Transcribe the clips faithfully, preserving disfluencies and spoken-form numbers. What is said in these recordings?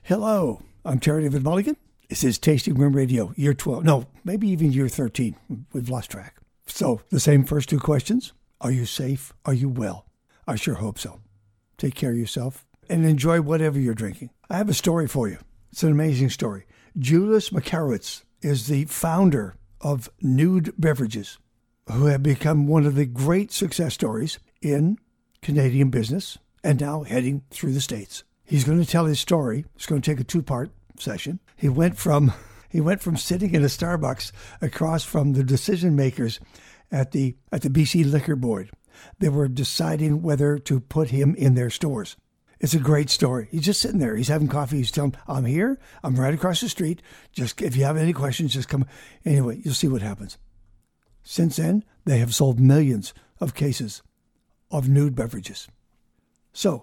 Hello, I'm Terry David Mulligan. This is Tasting Room Radio, year twelve. No, maybe even year thirteen. We've lost track. So, the same first two questions. Are you safe? Are you well? I sure hope so. Take care of yourself and enjoy whatever you're drinking. I have a story for you. It's an amazing story. Julius Makarowitz is the founder of Nude Beverages, who have become one of the great success stories in Canadian business and now heading through the States. He's going to tell his story. It's going to take a two-part session. He went from he went from sitting in a Starbucks across from the decision makers at the at the B C Liquor Board. They were deciding whether to put him in their stores. It's a great story. He's just sitting there. He's having coffee. He's telling them, I'm here. I'm right across the street. Just if you have any questions, just come. Anyway, you'll see what happens. Since then, they have sold millions of cases of nude beverages. So,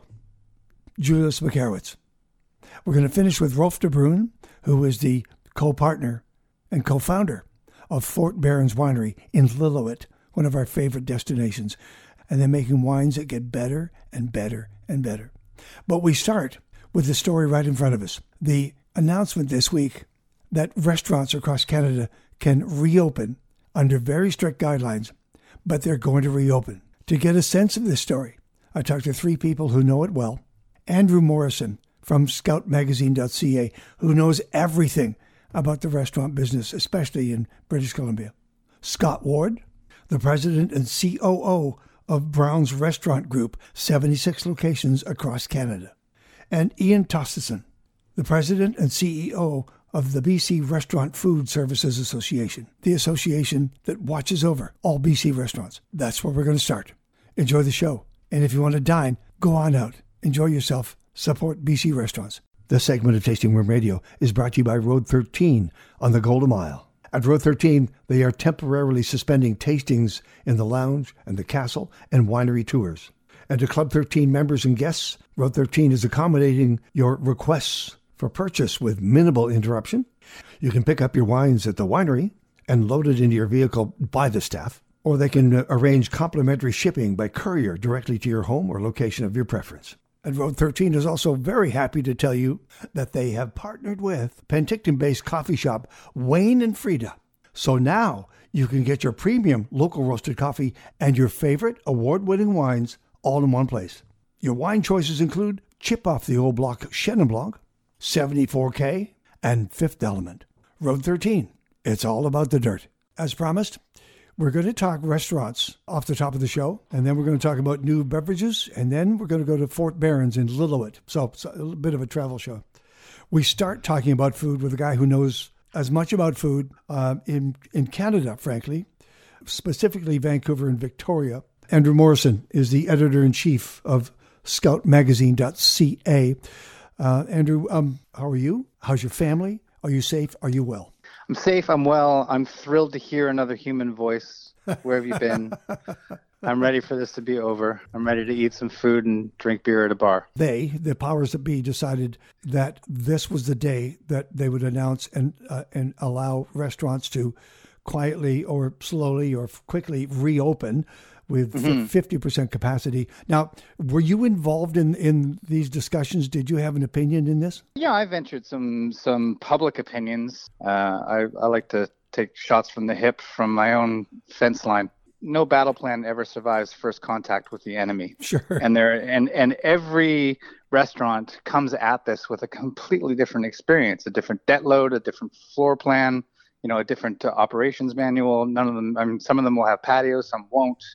Julius Makarowitz. We're going to finish with Rolf de Bruin, who is the co-partner and co-founder of Fort Barons Winery in Lillooet, one of our favorite destinations. And they're making wines that get better and better and better. But we start with the story right in front of us. The announcement this week that restaurants across Canada can reopen under very strict guidelines, but they're going to reopen. To get a sense of this story, I talked to three people who know it well. Andrew Morrison from scout magazine dot c a, who knows everything about the restaurant business, especially in British Columbia. Scott Ward, the president and C O O of Brown's Restaurant Group, seventy-six locations across Canada. And Ian Tosteson, the president and C E O of the B C Restaurant Food Services Association, the association that watches over all B C restaurants. That's where we're going to start. Enjoy the show. And if you want to dine, go on out. Enjoy yourself. Support B C restaurants. This segment of Tasting Room Radio is brought to you by Road thirteen on the Golden Mile. At Road thirteen, they are temporarily suspending tastings in the lounge and the castle and winery tours. And to Club thirteen members and guests, Road thirteen is accommodating your requests for purchase with minimal interruption. You can pick up your wines at the winery and load it into your vehicle by the staff, or they can arrange complimentary shipping by courier directly to your home or location of your preference. And Road thirteen is also very happy to tell you that they have partnered with Penticton-based coffee shop Wayne and Frida. So now you can get your premium local roasted coffee and your favorite award-winning wines all in one place. Your wine choices include Chip Off the Old Block Chenin Blanc, seventy-four K, and Fifth Element. Road thirteen, it's all about the dirt. As promised, we're going to talk restaurants off the top of the show, and then we're going to talk about new beverages, and then we're going to go to Fort Barons in Lillooet. So it's a little bit of a travel show. We start talking about food with a guy who knows as much about food uh, in, in Canada, frankly, specifically Vancouver and Victoria. Andrew Morrison is the editor-in-chief of scout magazine dot c a. Uh, Andrew, um, how are you? How's your family? Are you safe? Are you well? I'm safe. I'm well. I'm thrilled to hear another human voice. Where have you been? I'm ready for this to be over. I'm ready to eat some food and drink beer at a bar. They, the powers that be, decided that this was the day that they would announce and uh, and allow restaurants to quietly or slowly or quickly reopen with mm-hmm. fifty percent capacity. Now, were you involved in, in these discussions? Did you have an opinion in this? Yeah, I ventured some some public opinions. Uh, I, I like to take shots from the hip from my own fence line. No battle plan ever survives first contact with the enemy. Sure. And there and, and every restaurant comes at this with a completely different experience, a different debt load, a different floor plan, you know, a different uh, operations manual. None of them, I mean, some of them will have patios, some won't.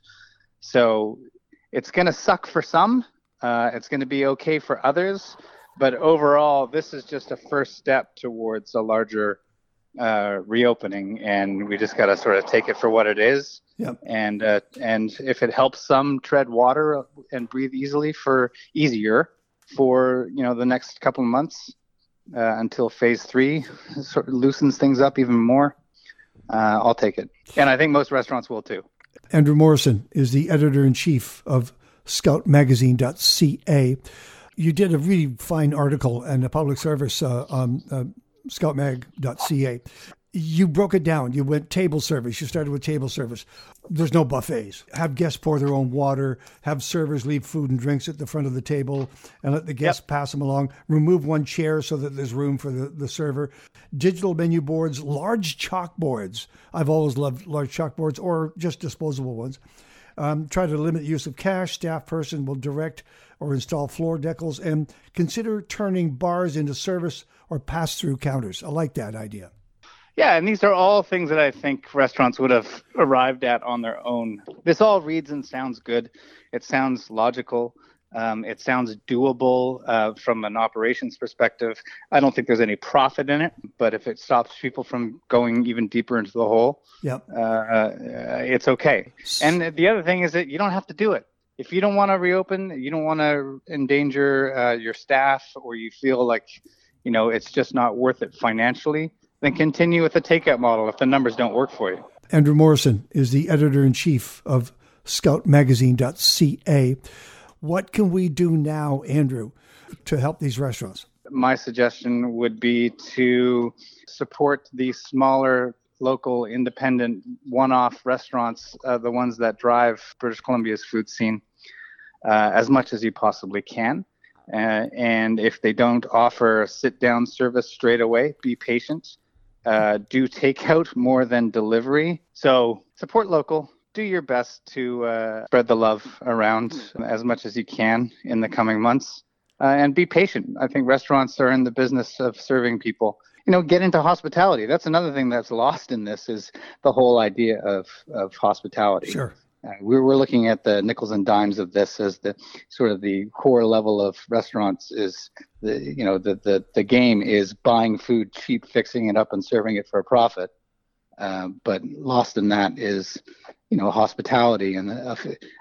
So it's going to suck for some. Uh, it's going to be okay for others. But overall, this is just a first step towards a larger uh, reopening. And we just got to sort of take it for what it is. Yep. And uh, and if it helps some tread water and breathe easily for easier for, you know, the next couple of months uh, until phase three sort of loosens things up even more, uh, I'll take it. And I think most restaurants will too. Andrew Morrison is the editor-in-chief of scout magazine dot c a. You did a really fine article and a public service uh, on uh, scout mag dot c a. You broke it down. You went table service. You started with table service. There's no buffets. Have guests pour their own water. Have servers leave food and drinks at the front of the table and let the guests yep. pass them along. Remove one chair so that there's room for the, the server. Digital menu boards, large chalkboards. I've always loved large chalkboards or just disposable ones. Um, try to limit the use of cash. Staff person will direct or install floor decals, and consider turning bars into service or pass-through counters. I like that idea. Yeah, and these are all things that I think restaurants would have arrived at on their own. This all reads and sounds good. It sounds logical. Um, it sounds doable uh, from an operations perspective. I don't think there's any profit in it, but if it stops people from going even deeper into the hole, yep. uh, it's okay. And the other thing is that you don't have to do it. If you don't want to reopen, you don't want to endanger uh, your staff, or you feel like, you know, it's just not worth it financially, then continue with the takeout model if the numbers don't work for you. Andrew Morrison is the editor-in-chief of scout magazine dot c a. What can we do now, Andrew, to help these restaurants? My suggestion would be to support the smaller, local, independent, one-off restaurants, uh, the ones that drive British Columbia's food scene, uh, as much as you possibly can. Uh, and if they don't offer sit-down service straight away, be patient. Uh, do takeout more than delivery. So support local. Do your best to uh, spread the love around as much as you can in the coming months. Uh, and be patient. I think restaurants are in the business of serving people. You know, get into hospitality. That's another thing that's lost in this, is the whole idea of, of hospitality. Sure. Uh, we're, we're looking at the nickels and dimes of this as the sort of the core level of restaurants is the, you know, the, the, the game is buying food cheap, fixing it up and serving it for a profit. Uh, but lost in that is, you know, hospitality and, uh,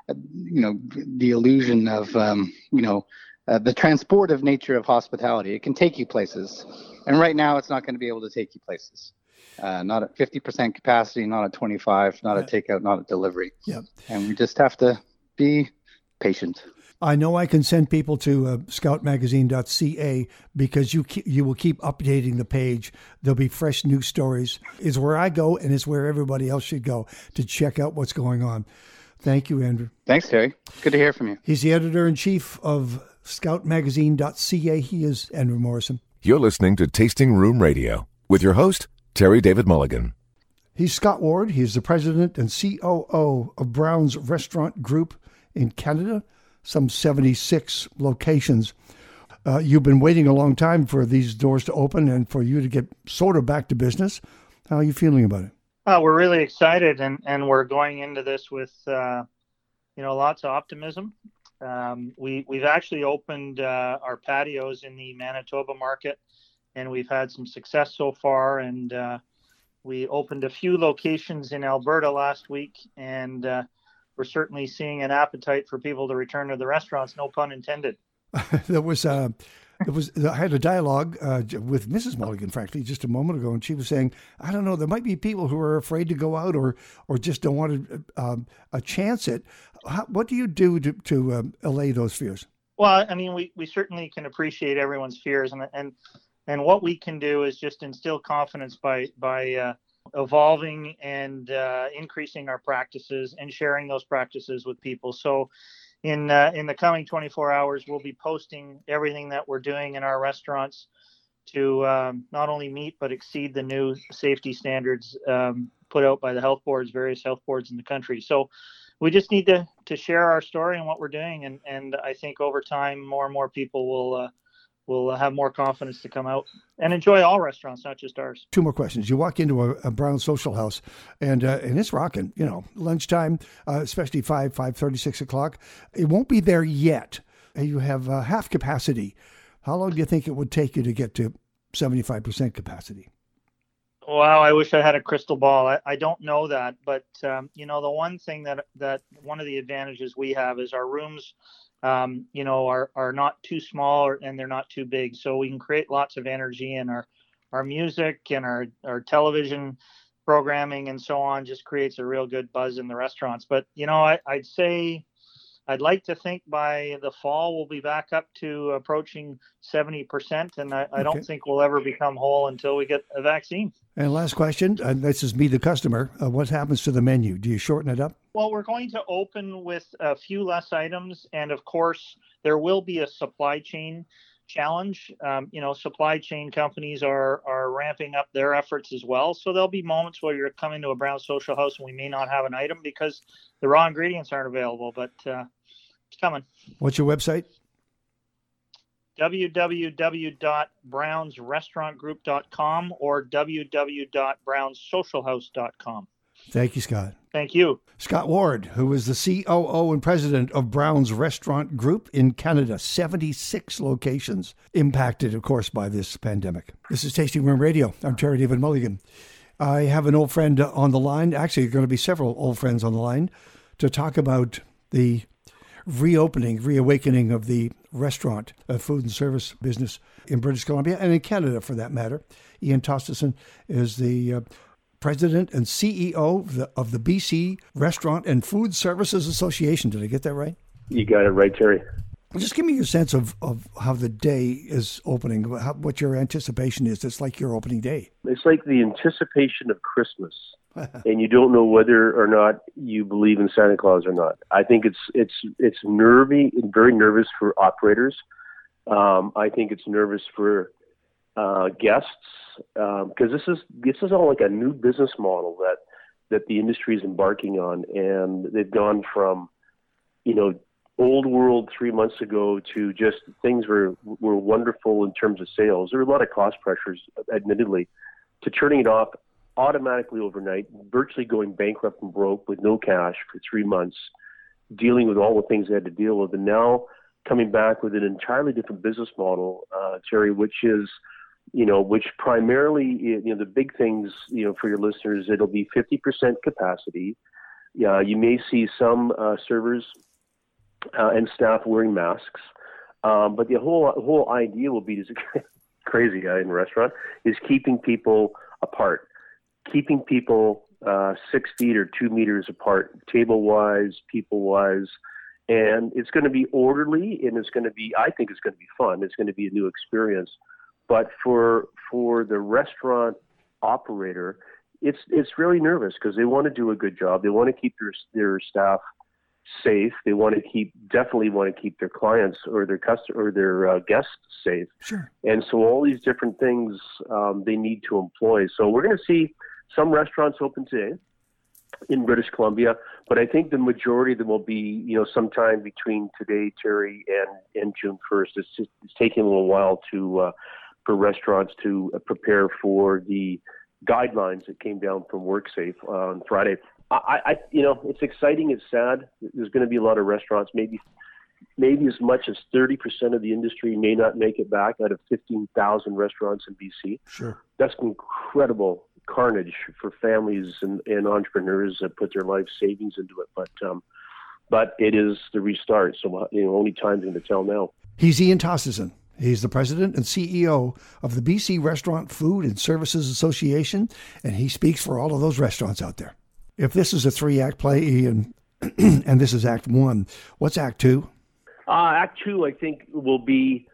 you know, the illusion of, um, you know, uh, the transportive nature of hospitality. It can take you places. And right now it's not going to be able to take you places. Uh, not at fifty percent capacity, not at twenty-five, not at takeout, not at delivery. Yep. And we just have to be patient. I know I can send people to uh, scout magazine dot c a because you keep, you will keep updating the page. There'll be fresh news stories. It's where I go, and it's where everybody else should go to check out what's going on. Thank you, Andrew. Thanks, Terry. Good to hear from you. He's the editor-in-chief of scout magazine dot c a. He is Andrew Morrison. You're listening to Tasting Room Radio with your host, Terry David Mulligan. He's Scott Ward. He's the president and C O O of Brown's Restaurant Group in Canada, some seventy-six locations. Uh, you've been waiting a long time for these doors to open and for you to get sort of back to business. How are you feeling about it? Uh, we're really excited, and, and we're going into this with, uh, you know, lots of optimism. Um, we, we've actually opened uh, our patios in the Manitoba market, and we've had some success so far. And uh, we opened a few locations in Alberta last week, and uh, we're certainly seeing an appetite for people to return to the restaurants, no pun intended. there was, uh, there was, I had a dialogue uh, with Missus Mulligan, frankly, just a moment ago, and she was saying, I don't know, there might be people who are afraid to go out or, or just don't want to um, a chance it. How, what do you do to, to um, allay those fears? Well, I mean, we, we certainly can appreciate everyone's fears, and and and what we can do is just instill confidence by by uh, evolving and uh, increasing our practices and sharing those practices with people. So in uh, in the coming twenty-four hours, we'll be posting everything that we're doing in our restaurants to um, not only meet but exceed the new safety standards um, put out by the health boards, various health boards in the country. So we just need to to share our story and what we're doing, and and I think over time more and more people will uh, will have more confidence to come out and enjoy all restaurants, not just ours. Two more questions. You walk into a, a Brown Social House, and uh, and it's rocking. You know, lunchtime, uh, especially five, five thirty, six o'clock. It won't be there yet. You have uh, half capacity. How long do you think it would take you to get to seventy-five percent capacity? Wow, I wish I had a crystal ball. I, I don't know that, but um, you know, the one thing that that one of the advantages we have is our rooms. Um, you know, are, are not too small or, and they're not too big. So we can create lots of energy, and our, our music and our, our television programming and so on just creates a real good buzz in the restaurants. But, you know, I, I'd say I'd like to think by the fall we'll be back up to approaching seventy percent, and I, I okay. don't think we'll ever become whole until we get a vaccine. And last question, and this is me, the customer. Uh, what happens to the menu? Do you shorten it up? Well, we're going to open with a few less items, and of course, there will be a supply chain challenge. Um, you know, supply chain companies are are ramping up their efforts as well. So there'll be moments where you're coming to a Brown's Social House and we may not have an item because the raw ingredients aren't available, but uh, it's coming. What's your website? w w w dot browns restaurant group dot com or w w w dot browns social house dot com. Thank you, Scott. Thank you. Scott Ward, who is the C O O and president of Brown's Restaurant Group in Canada, seventy-six locations impacted, of course, by this pandemic. This is Tasting Room Radio. I'm Terry David Mulligan. I have an old friend on the line, actually going to be several old friends on the line, to talk about the reopening, reawakening of the restaurant, uh, food and service business in British Columbia and in Canada, for that matter. Ian Tosteson is the uh, president and C E O of the, of the B C Restaurant and Food Services Association. Did I get that right? You got it right, Terry. Just give me your sense of, of how the day is opening, how, what your anticipation is. It's like your opening day. It's like the anticipation of Christmas, and you don't know whether or not you believe in Santa Claus or not. I think it's it's it's nervy and very nervous for operators. Um, I think it's nervous for uh, guests because um, this is this is all like a new business model that that the industry is embarking on, and they've gone from, you know, old world three months ago to just things were were wonderful in terms of sales. There were a lot of cost pressures, admittedly, to turning it off automatically overnight, virtually going bankrupt and broke with no cash for three months, dealing with all the things they had to deal with, and now coming back with an entirely different business model, uh, Terry, which is, you know, which primarily, you know, the big things, you know, for your listeners, it'll be fifty percent capacity. Yeah, you may see some uh, servers uh, and staff wearing masks, um, but the whole whole idea will be, this crazy guy in the restaurant, is keeping people apart. Keeping people uh, six feet or two meters apart, table-wise, people-wise, and it's going to be orderly, and it's going to be, I think it's going to be fun. It's going to be a new experience. But for for the restaurant operator, it's it's really nervous because they want to do a good job. They want to keep their their staff safe. They want to keep definitely want to keep their clients or their customer or their uh, guests safe. Sure. And so all these different things um, they need to employ. So we're going to see some restaurants open today in British Columbia, but I think the majority of them will be, you know, sometime between today, Terry, and, and June first. It's just it's taking a little while to uh, for restaurants to uh, prepare for the guidelines that came down from WorkSafe on Friday. I, I, you know, it's exciting. It's sad. There's going to be a lot of restaurants. Maybe, maybe as much as thirty percent of the industry may not make it back out of fifteen thousand restaurants in B C. Sure, that's incredible carnage for families and, and entrepreneurs that put their life savings into it. But, um, but it is the restart. So, you know, only time's going to tell now. He's Ian Tosteson. He's the president and C E O of the B C Restaurant Food and Services Association, and he speaks for all of those restaurants out there. If this is a three-act play, Ian, and this is Act One, what's Act Two? Uh, Act Two, I think, will be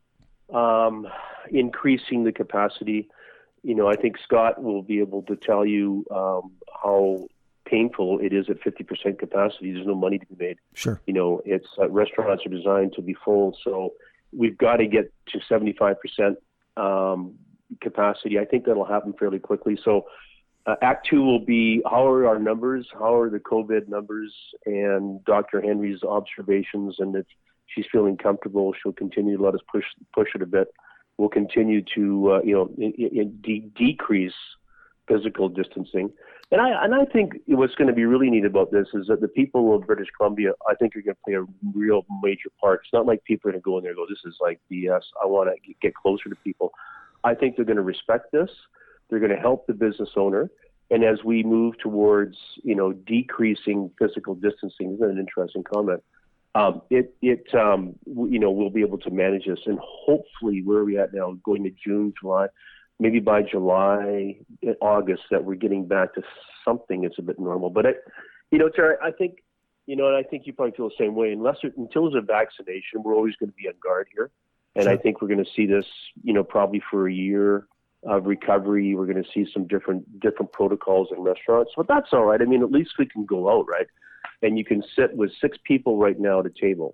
um, increasing the capacity. You know, I think Scott will be able to tell you um, how painful it is at fifty percent capacity. There's no money to be made. Sure. You know, it's uh, restaurants are designed to be full, so we've got to get to seventy-five percent um, capacity. I think that'll happen fairly quickly. So uh, Act Two will be, how are our numbers? How are the COVID numbers? And Doctor Henry's observations, and if she's feeling comfortable, she'll continue to let us push push it a bit. We'll continue to, uh, you know, in, in de- decrease physical distancing. And I and I think what's going to be really neat about this is that the people of British Columbia, I think, are going to play a real major part. It's not like people are going to go in there and go, this is like B S. I want to get closer to people. I think they're going to respect this. They're going to help the business owner. And as we move towards, you know, decreasing physical distancing, isn't that an interesting comment? Um, it, it um, w- you know, we'll be able to manage this. And hopefully, where are we at now, going to June, July, maybe by July, August, that we're getting back to something that's a bit normal. But, I, you know, Terry, I think You know, and I think you probably feel the same way. Unless it, until there's a vaccination, we're always going to be on guard here. And sure. I think we're going to see this, you know, probably for a year of recovery. We're going to see some different different protocols in restaurants. But that's all right. I mean, at least we can go out, right? And you can sit with six people right now at a table.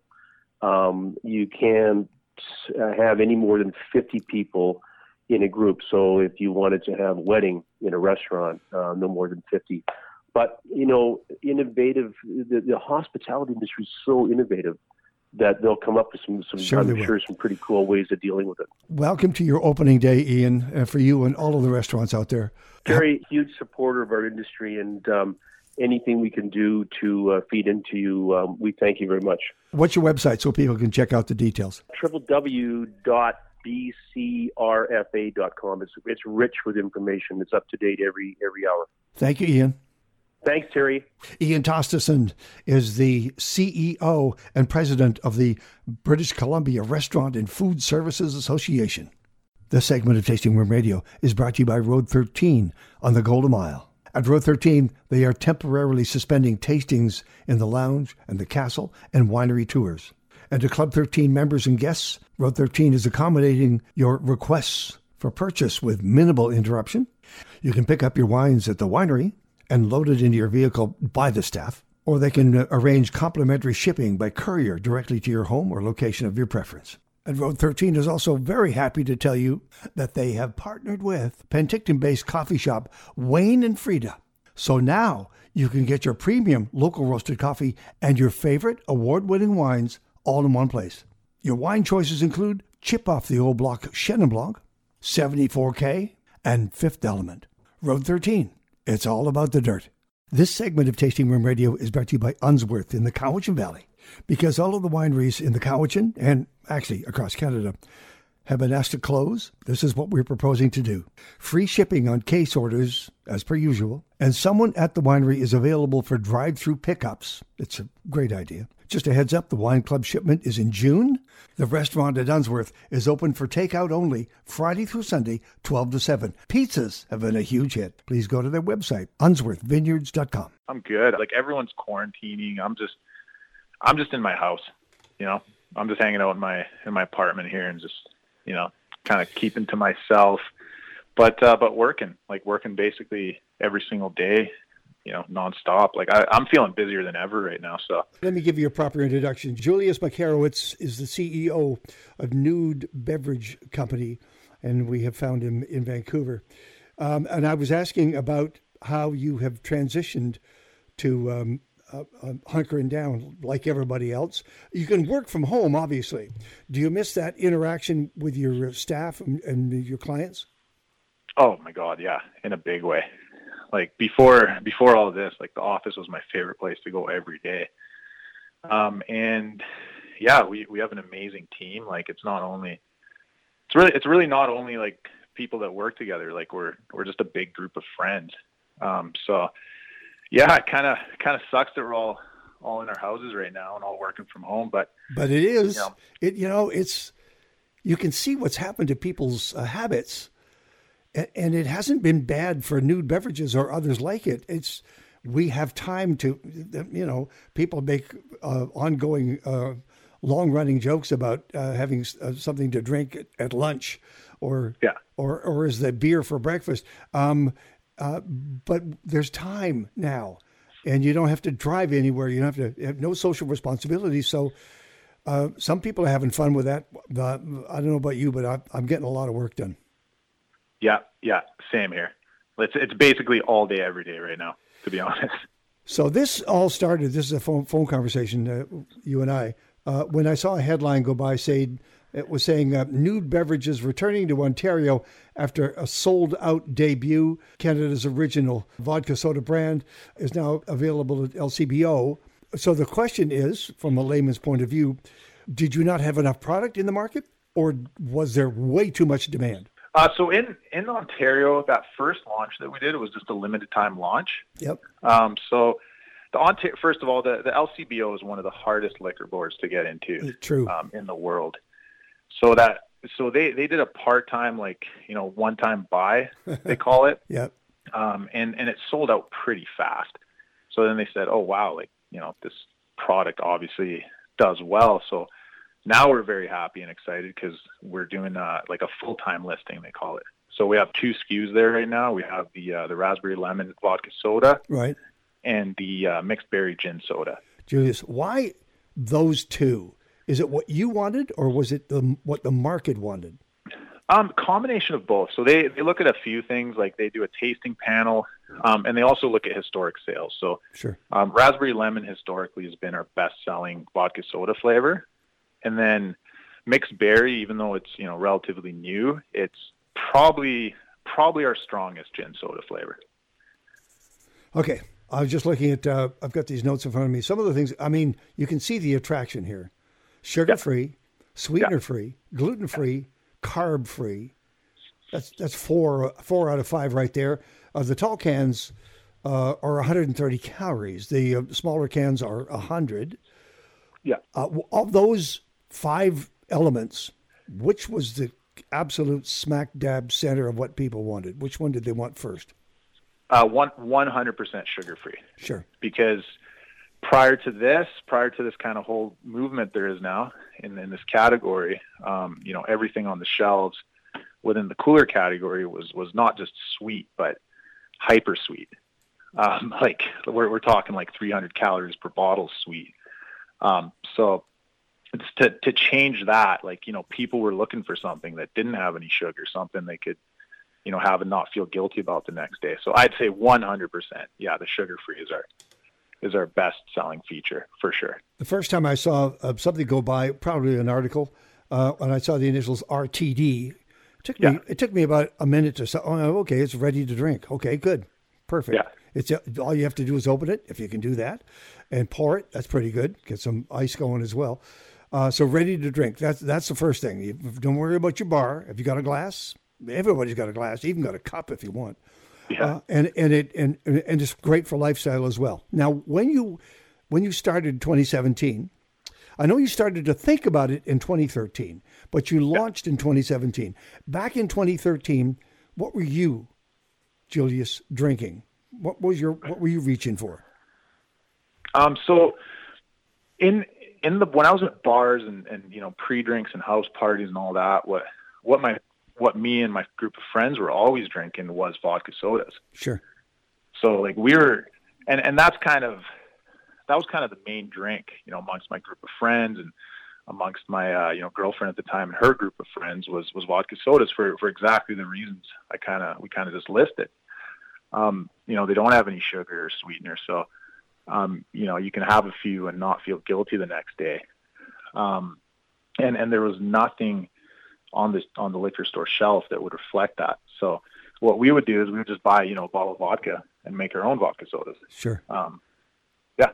Um, you can't uh, have any more than fifty people in a group. So if you wanted to have a wedding in a restaurant, uh, no more than fifty. But, you know, innovative, the, the hospitality industry is so innovative that they'll come up with some, some sure I'm sure, some pretty cool ways of dealing with it. Welcome to your opening day, Ian, uh, for you and all of the restaurants out there. Very huge supporter of our industry, and um, anything we can do to uh, feed into you, um, we thank you very much. What's your website so people can check out the details? w w w dot b c r f a dot com. It's, it's rich with information. It's up to date every every hour. Thank you, Ian. Thanks, Terry. Ian Tosteson is the C E O and president of the British Columbia Restaurant and Food Services Association. This segment of Tasting Room Radio is brought to you by Road thirteen on the Golden Mile. At Road thirteen, they are temporarily suspending tastings in the lounge and the castle and winery tours. And to Club thirteen members and guests, Road thirteen is accommodating your requests for purchase with minimal interruption. You can pick up your wines at the winery and load it into your vehicle by the staff, or they can uh, arrange complimentary shipping by courier directly to your home or location of your preference. And Road thirteen is also very happy to tell you that they have partnered with Penticton-based coffee shop Wayne and Frida. So now you can get your premium local roasted coffee and your favorite award-winning wines all in one place. Your wine choices include Chip Off the Old Block Chenin Blanc, seventy-four K, and Fifth Element. Road thirteen. It's all about the dirt. This segment of Tasting Room Radio is brought to you by Unsworth in the Cowichan Valley, because all of the wineries in the Cowichan, and actually across Canada, have been asked to close. This is what we're proposing to do. Free shipping on case orders, as per usual, and someone at the winery is available for drive-through pickups. It's a great idea. Just a heads up, the wine club shipment is in June. The restaurant at Unsworth is open for takeout only Friday through Sunday, twelve to seven. Pizzas have been a huge hit. Please go to their website, unsworth vineyards dot com. I'm good. Like, everyone's quarantining. I'm just, I'm just in my house, you know. I'm just hanging out in my in my apartment here and just, you know, kind of keeping to myself, but uh, but working, like working basically every single day, you know, nonstop. Like I, I'm feeling busier than ever right now. So let me give you a proper introduction. Julius Makarowitz is the C E O of Nude Beverage Company, and we have found him in Vancouver. Um, and I was asking about how you have transitioned to um, uh, uh, hunkering down like everybody else. You can work from home, obviously. Do you miss that interaction with your staff and, and your clients? Oh my God, yeah, in a big way. Like before, before all of this, like the office was my favorite place to go every day. Um, and yeah, we, we have an amazing team. Like it's not only, it's really, it's really not only like people that work together. Like we're, we're just a big group of friends. Um, so yeah, it kind of, kind of sucks that we're all, all in our houses right now and all working from home, but, but it is, you know, it, you know, it's, you can see what's happened to people's uh, habits. And it hasn't been bad for Nude Beverages or others like it. It's we have time to, you know, people make uh, ongoing, uh, long-running jokes about uh, having uh, something to drink at, at lunch, or yeah. or or is the beer for breakfast. Um, uh, but there's time now, and you don't have to drive anywhere. You don't have to have no social responsibility. So uh, some people are having fun with that. Uh, I don't know about you, but I, I'm getting a lot of work done. Yeah, yeah, same here. It's it's basically all day, every day right now, to be honest. So this all started, this is a phone phone conversation, uh, you and I, uh, when I saw a headline go by saying, it was saying uh, Nude Beverages returning to Ontario after a sold-out debut. Canada's original vodka soda brand is now available at L C B O. So the question is, from a layman's point of view, did you not have enough product in the market, or was there way too much demand? Uh, so in, in Ontario, that first launch that we did, it was just a limited time launch. Yep. Um, so the Ontario, first of all, the, the L C B O is one of the hardest liquor boards to get into. True. Um, in the world. So that so they, they did a part time, like, you know, one time buy, they call it. Yep. Um, and and it sold out pretty fast. So then they said, oh wow, like, you know, this product obviously does well. So now we're very happy and excited because we're doing uh, like a full-time listing, they call it. So we have two S K Us there right now. We have the uh, the raspberry lemon vodka soda, right, and the uh, mixed berry gin soda. Julius, why those two? Is it what you wanted, or was it the what the market wanted? Um, combination of both. So they, they look at a few things, like they do a tasting panel, um, and they also look at historic sales. So sure, um, raspberry lemon historically has been our best-selling vodka soda flavor, and then mixed berry, even though it's you know relatively new, it's probably probably our strongest gin soda flavor. Okay, I was just looking at. Uh, I've got these notes in front of me. Some of the things. I mean, you can see the attraction here: sugar-free, yeah. sweetener-free, yeah. gluten-free. Yeah. Carb free. That's that's four four out of five right there. Uh, the tall cans uh, are one hundred thirty calories. The uh, smaller cans are one hundred. Yeah. Uh, of those five elements, which was the absolute smack dab center of what people wanted? Which one did they want first? Uh, one one hundred percent sugar free. Sure. Because prior to this, prior to this kind of whole movement there is now in, in this category, um, you know, everything on the shelves within the cooler category was, was not just sweet, but hyper sweet. Um, like we're, we're talking like three hundred calories per bottle sweet. Um, so it's to, to change that, like, you know, people were looking for something that didn't have any sugar, something they could, you know, have and not feel guilty about the next day. So I'd say one hundred percent. Yeah. The sugar free is our, is our best selling feature for sure. The first time I saw uh, something go by, probably an article, uh, when I saw the initials R T D, it took me, yeah. it took me about a minute to say, oh, okay, it's ready to drink. Okay, good. Perfect. Yeah. It's uh, all you have to do is open it, if you can do that, and pour it. That's pretty good. Get some ice going as well. Uh, so ready to drink. That's, that's the first thing. You, don't worry about your bar. If you got a glass, everybody's got a glass, even got a cup if you want. Yeah. Uh, and and it and and it's great for lifestyle as well. Now, when you when you started twenty seventeen, I know you started to think about it in twenty thirteen, but you launched yeah. in twenty seventeen. Back in twenty thirteen, what were you, Julius, drinking? What was your what were you reaching for? Um. So, in in the when I was at bars and and you know pre-drinks and house parties and all that, what what my what me and my group of friends were always drinking was vodka sodas. Sure. So like we were, and, and that's kind of, that was kind of the main drink, you know, amongst my group of friends and amongst my, uh, you know, girlfriend at the time and her group of friends was, was vodka sodas for, for exactly the reasons I kind of, we kind of just listed. Um, you know, they don't have any sugar or sweetener. So, um, you know, you can have a few and not feel guilty the next day. Um, and, and there was nothing on this on the liquor store shelf that would reflect that. So what we would do is we would just buy, you know, a bottle of vodka and make our own vodka sodas. Sure. Um, yeah.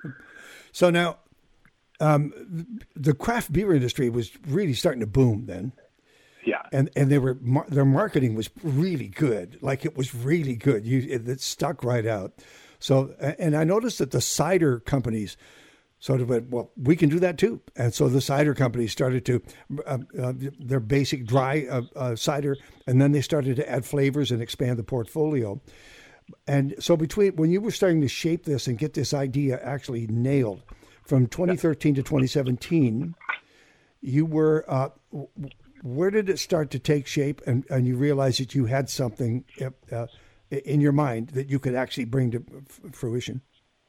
So now, um, the craft beer industry was really starting to boom then. Yeah. And and they were their marketing was really good. Like it was really good. You it, it stuck right out. So and I noticed that the cider companies sort of went, well, we can do that too. And so the cider companies started to, uh, uh, their basic dry uh, uh, cider, and then they started to add flavors and expand the portfolio. And so between, when you were starting to shape this and get this idea actually nailed, from twenty thirteen to twenty seventeen, you were, uh, where did it start to take shape and, and you realized that you had something uh, in your mind that you could actually bring to fruition?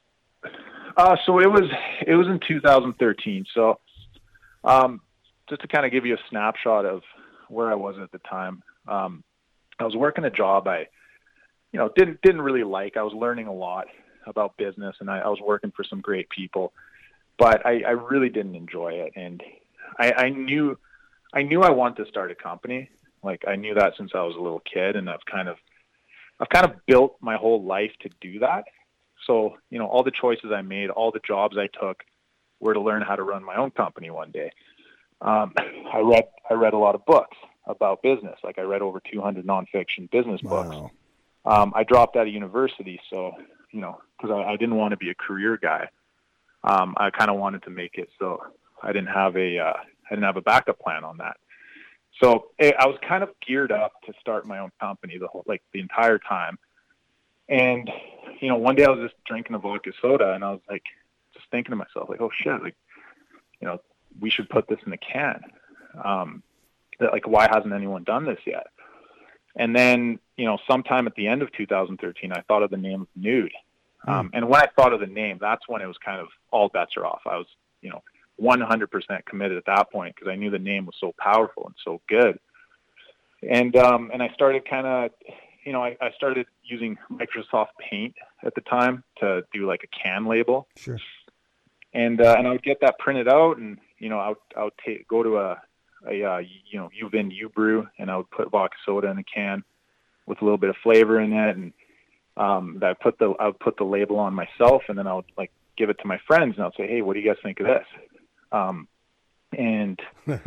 Uh, so it was it was in two thousand thirteen. So um, just to kind of give you a snapshot of where I was at the time, um, I was working a job I, you know, didn't didn't really like. I was learning a lot about business, and I, I was working for some great people, but I, I really didn't enjoy it. And I, I knew I knew I wanted to start a company. Like I knew that since I was a little kid, and I've kind of I've kind of built my whole life to do that. So, you know, all the choices I made, all the jobs I took were to learn how to run my own company one day. Um, I read, I read a lot of books about business. Like I read over two hundred nonfiction business wow. books. Um, I dropped out of university. So, you know, cause I, I didn't want to be a career guy. Um, I kind of wanted to make it. So I didn't have a, uh, I didn't have a backup plan on that. So it, I was kind of geared up to start my own company the whole, like the entire time. And, you know, one day I was just drinking a vodka soda and I was like, just thinking to myself, like, oh shit, like, you know, we should put this in a can. Um, that like, why hasn't anyone done this yet? And then, you know, sometime at the end of two thousand thirteen, I thought of the name Nude. Um, and when I thought of the name, that's when it was kind of all bets are off. I was, you know, one hundred percent committed at that point because I knew the name was so powerful and so good. And, um, and I started kind of, you know, I, I started using Microsoft Paint at the time to do like a can label. Sure. And, uh, and I would get that printed out and, you know, I would, I would take, go to a, a, uh, you know, Uvin U-Brew, and I would put vodka soda in a can with a little bit of flavor in it. And, um, I put the, I would put the label on myself, and then I would like give it to my friends, and I'd say, hey, what do you guys think of this? Um, and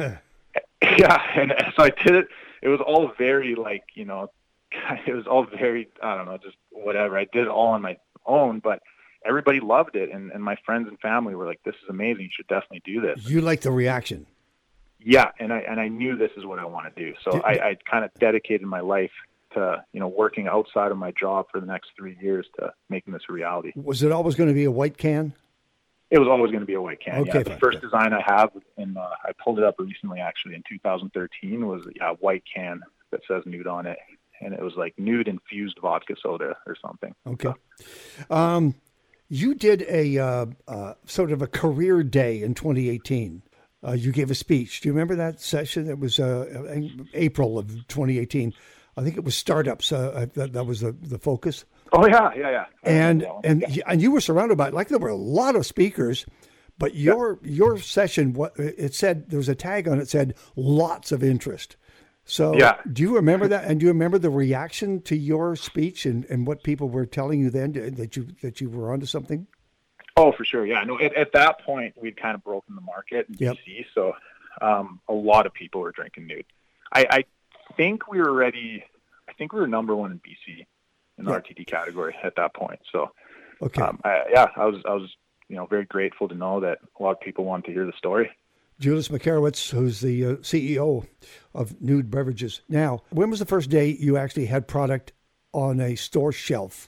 yeah, and so I did it. It was all very like, you know, it was all very, I don't know, just whatever. I did it all on my own, but everybody loved it. And, and my friends and family were like, this is amazing. You should definitely do this. You like the reaction. Yeah. And I, and I knew this is what I want to do. So Did, I, I kind of dedicated my life to, you know, working outside of my job for the next three years to making this a reality. Was it always going to be a white can? It was always going to be a white can. Okay, yeah, the fine, first good. design I have, and uh, I pulled it up recently, actually, in two thousand thirteen, was yeah, a white can that says Nude on it. And it was like Nude infused vodka soda or something. Okay. So. Um, you did a uh, uh, sort of a career day in twenty eighteen. Uh, you gave a speech. Do you remember that session? It was uh, in April of twenty eighteen. I think it was startups. Uh, that, that was the, the focus. Oh, yeah, yeah, yeah. And and yeah. and you were surrounded by, like, there were a lot of speakers, but your yeah. your session, what it said, there was a tag on it that said lots of interest. So yeah. do you remember that? And do you remember the reaction to your speech and, and what people were telling you then, that you that you were onto something? Oh, for sure. Yeah. No, at, at that point, we'd kind of broken the market in yep. B C. So um, a lot of people were drinking Nude. I, I think we were ready. I think we were number one in B C in the yeah. R T D category at that point. So, okay. um, I, yeah, I was, I was, you know, very grateful to know that a lot of people wanted to hear the story. Julius Makarowitz, who's the uh, C E O of Nude Beverages. Now, when was the first day you actually had product on a store shelf?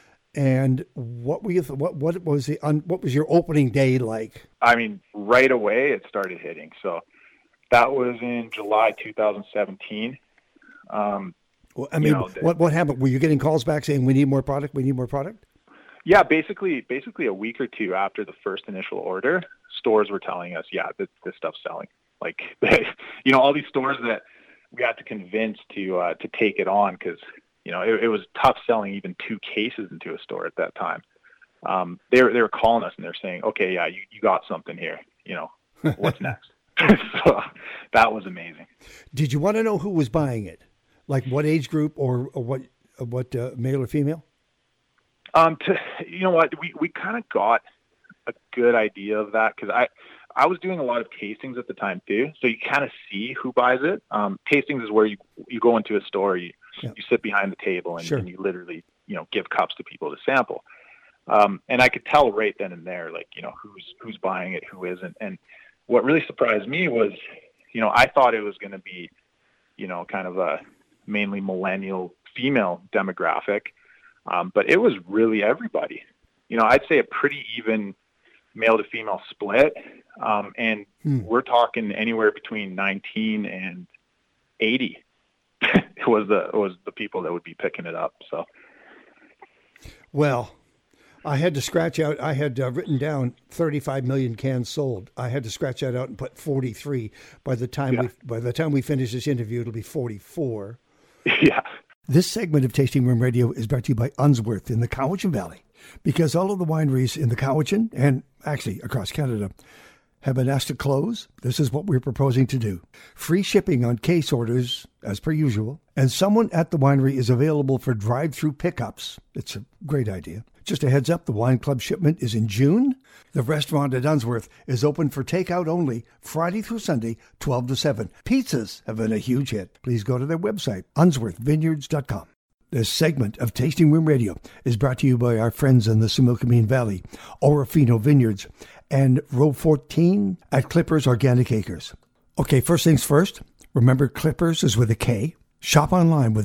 And what were you? What what was the what was your opening day like? I mean, right away it started hitting. So that was in July two thousand seventeen. Um, well, I mean, you know, what what happened? Were you getting calls back saying we need more product? We need more product? Yeah, basically, basically a week or two after the first initial order, stores were telling us, yeah, this, this stuff's selling. Like, you know, all these stores that we had to convince to uh, to take it on because, you know, it, it was tough selling even two cases into a store at that time. Um, they were they were calling us and they're saying, okay, yeah, you, you got something here. You know, what's next? So that was amazing. Did you want to know who was buying it? Like what age group or, or what what uh, male or female? Um, to, you know what, we, we kind of got a good idea of that because I, I was doing a lot of tastings at the time too. So you kind of see who buys it. Um, tastings is where you, you go into a store, you, yeah. you sit behind the table and, sure. and you literally, you know, give cups to people to sample. Um, and I could tell right then and there, like, you know, who's, who's buying it, who isn't. And what really surprised me was, you know, I thought it was going to be, you know, kind of a mainly millennial female demographic. Um, but it was really everybody. You know, I'd say a pretty even male to female split. Um, and hmm. we're talking anywhere between nineteen and eighty was the was the people that would be picking it up. So, well, I had to scratch out. I had uh, written down thirty-five million cans sold. I had to scratch that out and put forty-three. By the time yeah. we by the time we finish this interview, it'll be forty-four. Yeah. This segment of Tasting Room Radio is brought to you by Unsworth in the Cowichan Valley, because all of the wineries in the Cowichan and actually across Canada have been asked to close. This is what we're proposing to do. Free shipping on case orders, as per usual, and someone at the winery is available for drive-through pickups. It's a great idea. Just a heads up, the wine club shipment is in June. The restaurant at Unsworth is open for takeout only Friday through Sunday, twelve to seven. Pizzas have been a huge hit. Please go to their website, unsworth vineyards dot com. This segment of Tasting Room Radio is brought to you by our friends in the Similkameen Valley, Orofino Vineyards, and Row fourteen at Clippers Organic Acres. Okay, first things first, remember Clippers is with a K. Shop online with them.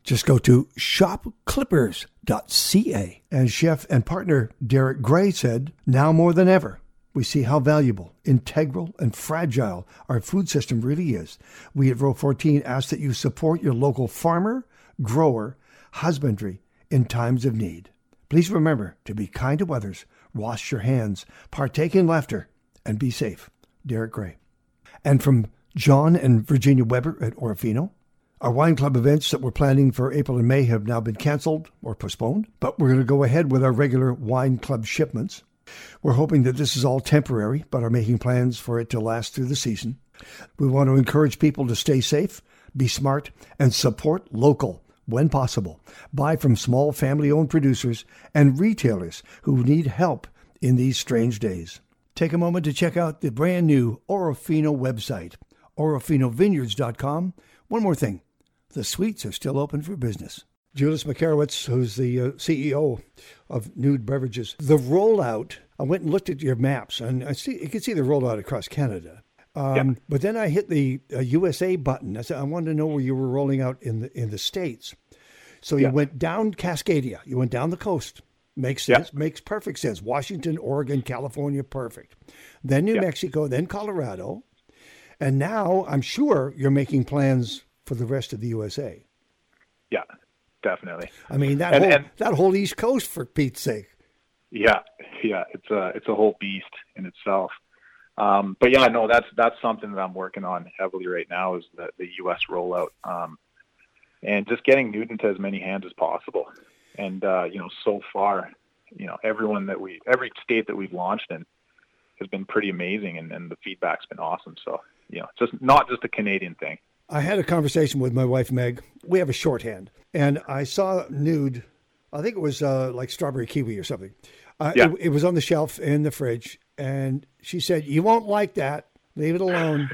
Just go to shop clippers dot c a. And chef and partner Derek Gray said, now more than ever, we see how valuable, integral, and fragile our food system really is. We at Row fourteen ask that you support your local farmer, grower, husbandry in times of need. Please remember to be kind to others, wash your hands, partake in laughter, and be safe. Derek Gray. And from John and Virginia Weber at Orofino, our wine club events that we're planning for April and May have now been canceled or postponed, but we're going to go ahead with our regular wine club shipments. We're hoping that this is all temporary, but are making plans for it to last through the season. We want to encourage people to stay safe, be smart, and support local when possible. Buy from small family-owned producers and retailers who need help in these strange days. Take a moment to check out the brand new Orofino website, orofino vineyards dot com. One more thing, the suites are still open for business. Julius Makarowitz, who's the uh, C E O of Nude Beverages. The rollout, I went and looked at your maps, and I see you can see the rollout across Canada. Um, yeah. But then I hit the uh, U S A button. I said I wanted to know where you were rolling out in the in the States. So you yeah. went down Cascadia. You went down the coast. Makes sense. Yeah. Makes perfect sense. Washington, Oregon, California, perfect. Then New yeah. Mexico, then Colorado. And now I'm sure you're making plans for the rest of the U S A. Yeah, definitely. I mean, that and, whole and, that whole East Coast, for Pete's sake. Yeah, yeah, it's a it's a whole beast in itself. Um, but yeah, no, that's that's something that I'm working on heavily right now is the, the U S rollout, um, and just getting Nude into as many hands as possible. And uh, you know, so far, you know, everyone that we every state that we've launched in has been pretty amazing, and, and the feedback's been awesome. So you know, it's just not just a Canadian thing. I had a conversation with my wife, Meg. We have a shorthand, and I saw Nude. I think it was uh, like strawberry kiwi or something. Uh, yeah. it, it was on the shelf in the fridge, and she said, "You won't like that. Leave it alone."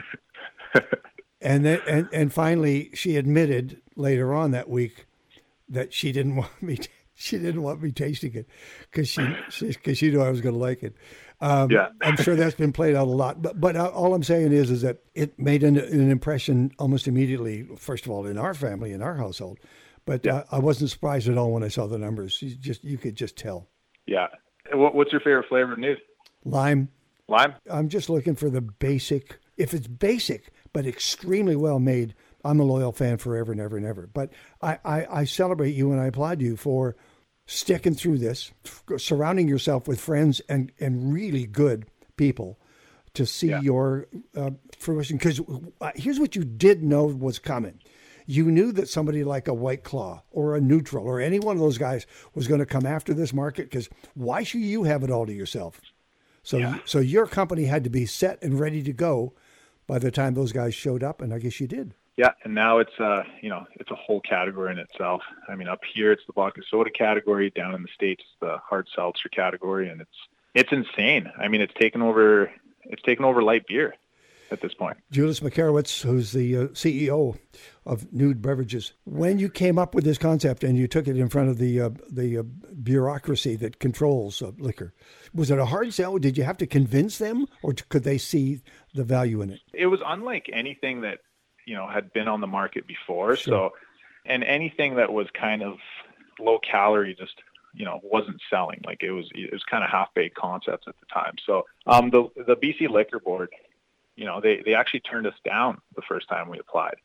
and then, and and finally, she admitted later on that week that she didn't want me. To, she didn't want me tasting it because she because she, she knew I was going to like it. Um, yeah, I'm sure that's been played out a lot. But but all I'm saying is is that it made an, an impression almost immediately. First of all, in our family, in our household. But yeah. uh, I wasn't surprised at all when I saw the numbers. You just you could just tell. Yeah. What, what's your favorite flavor of Nude? Lime. Lime? I'm just looking for the basic. If it's basic but extremely well made, I'm a loyal fan forever and ever and ever. But I, I, I celebrate you and I applaud you for sticking through this, surrounding yourself with friends and, and really good people to see yeah. your uh, fruition. Because uh, here's what you did know was coming. You knew that somebody like a White Claw or a Neutral or any one of those guys was going to come after this market, because why should you have it all to yourself? So, yeah. so your company had to be set and ready to go by the time those guys showed up, and I guess you did. Yeah, and now it's uh, you know, it's a whole category in itself. I mean, up here it's the vodka soda category. Down in the States, it's the hard seltzer category, and it's it's insane. I mean, it's taken over it's taken over light beer at this point. Julius Makarowitz, who's the uh, C E O of Nude Beverages. When you came up with this concept and you took it in front of the uh, the uh, bureaucracy that controls uh, liquor, was it a hard sell? Did you have to convince them, or could they see the value in it? It was unlike anything that, you know, had been on the market before. Sure. So, and anything that was kind of low calorie just, you know, wasn't selling. Like it was, it was kind of half-baked concepts at the time. So um, the the B C Liquor Board, you know, they, they actually turned us down the first time we applied.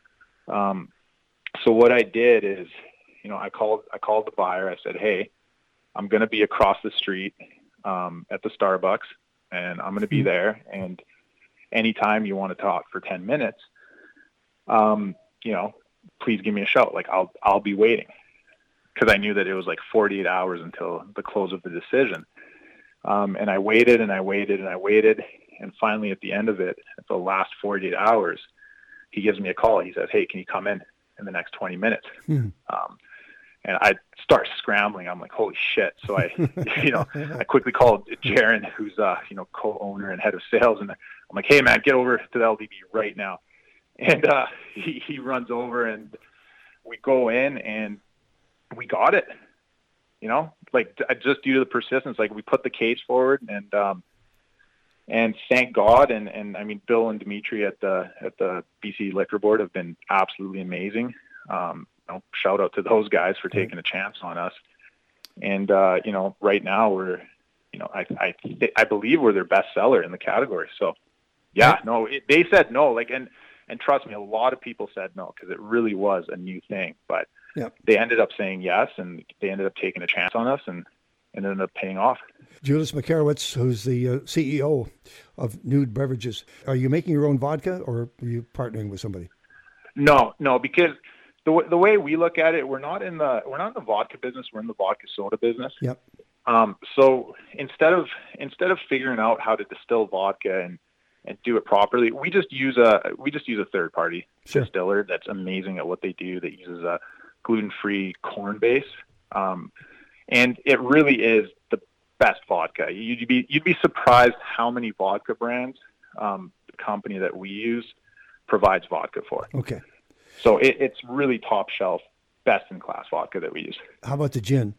Um, so what I did is, you know, I called, I called the buyer. I said, hey, I'm going to be across the street um, at the Starbucks, and I'm going to be mm-hmm. there. And anytime you want to talk for ten minutes, um, you know, please give me a shout. Like I'll, I'll be waiting, because I knew that it was like forty-eight hours until the close of the decision. Um, and I waited and I waited and I waited. And finally, at the end of it, at the last forty-eight hours, he gives me a call. He says, hey, can you come in in the next twenty minutes? Hmm. Um, and I start scrambling. I'm like, holy shit. So I, you know, I quickly called Jaron, who's, uh, you know, co-owner and head of sales. And I'm like, hey, man, get over to the L D B right now. And uh, he, he runs over, and we go in, and we got it, you know, like just due to the persistence. Like we put the case forward, and um, and thank God. And, and I mean, Bill and Dimitri at the at the B C Liquor Board have been absolutely amazing. Um, know, shout out to those guys for taking a chance on us. And, uh, you know, right now we're, you know, I, I, I believe we're their best seller in the category. So yeah, no, it, they said no, like, and, and trust me, a lot of people said no, because it really was a new thing, but yep. they ended up saying yes, and they ended up taking a chance on us, and, and it ended up paying off. Julius Makarowitz, who's the uh, C E O of Nude Beverages, are you making your own vodka, or are you partnering with somebody? No, no, because the w- the way we look at it, we're not in the we're not in the vodka business. We're in the vodka soda business. Yep. Um, so instead of instead of figuring out how to distill vodka and, and do it properly, we just use a we just use a third party sure. distiller that's amazing at what they do. That uses a gluten free corn base, um, and it really is the best vodka. You'd be you'd be surprised how many vodka brands um, the company that we use provides vodka for. Okay. So it, it's really top shelf, best in class vodka that we use. How about the gin?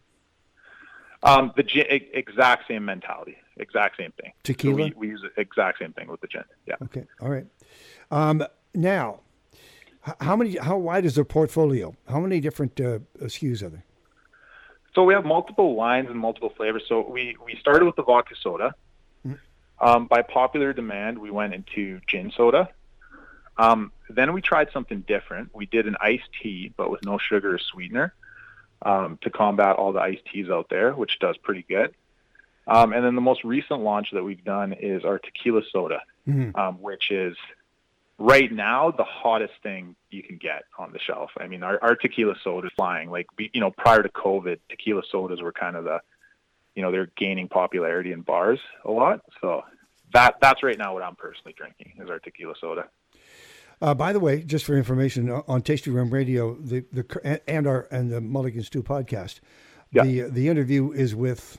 Um, the gin, exact same mentality, exact same thing. Tequila? So we, we use the exact same thing with the gin. Yeah. Okay. All right. Um, now, how many? How wide is their portfolio? How many different uh, S K Us are there? So we have multiple lines and multiple flavors. So we, we started with the vodka soda. Mm-hmm. Um, by popular demand, we went into gin soda. Um, then we tried something different. We did an iced tea, but with no sugar or sweetener, um, to combat all the iced teas out there, which does pretty good. Um, and then the most recent launch that we've done is our tequila soda, mm-hmm. um, which is right now the hottest thing you can get on the shelf. I mean, our, our tequila soda is flying. Like, you know, prior to COVID, tequila sodas were kind of the, you know, they're gaining popularity in bars a lot. So that that's right now what I'm personally drinking is our tequila soda. Uh, by the way, just for information, on Tasty Room Radio, the the and our and the Mulligan Stew podcast, yeah. the the interview is with